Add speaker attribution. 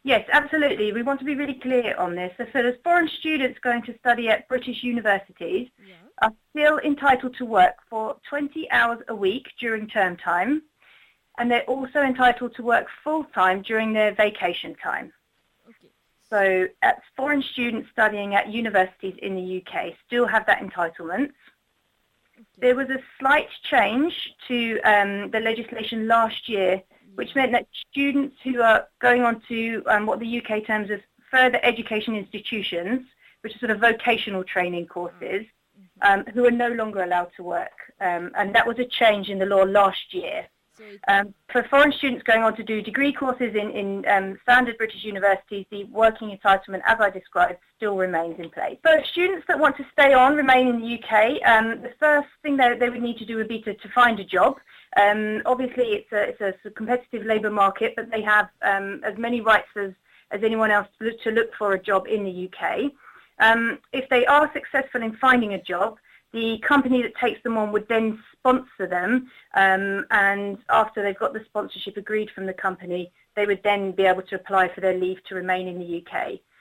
Speaker 1: Yes, absolutely. We want to be really clear on this. So for the foreign students going to study at British universities are still entitled to work for 20 hours a week during term time, and they're also entitled to work full-time during their vacation time.
Speaker 2: Okay.
Speaker 1: So foreign students studying at universities in the UK still have that entitlement.
Speaker 2: Okay.
Speaker 1: There was a slight change to the legislation last year, which meant that students who are going on to what the UK terms as further education institutions, which are sort of vocational training courses, who are no longer allowed to work. And that was a change in the law last year.
Speaker 2: So
Speaker 1: for foreign students going on to do degree courses in standard British universities, the working entitlement, as I described, still remains in place. For students that want to stay on, remain in the UK, the first thing they would need to do would be to find a job. Obviously, it's a competitive labour market, but they have as many rights as anyone else to look for a job in the UK. If they are successful in finding a job, the company that takes them on would then sponsor them, and after they've got the sponsorship agreed from the company, they would then be able to apply for their leave to remain in the UK.